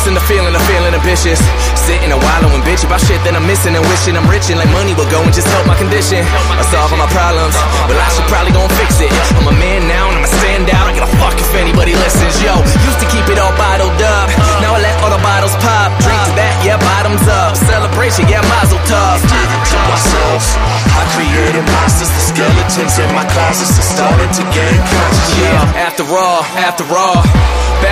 missing the feeling of feeling ambitious. Sitting and wallowing, bitch, about shit that I'm missing and wishing I'm rich and like money will go and just help my condition. I solve all my problems, well I should probably gon' fix it. I'm a man now and I'ma stand out. I give a fuck if anybody listens. Yo, used to keep it all bottled up, now I let all the bottles pop. Drink to that, yeah, bottoms up. Celebration, yeah, mazel tov. Did it to myself. I created monsters, the skeletons in my closets are starting to gain conscious. Yeah, after all,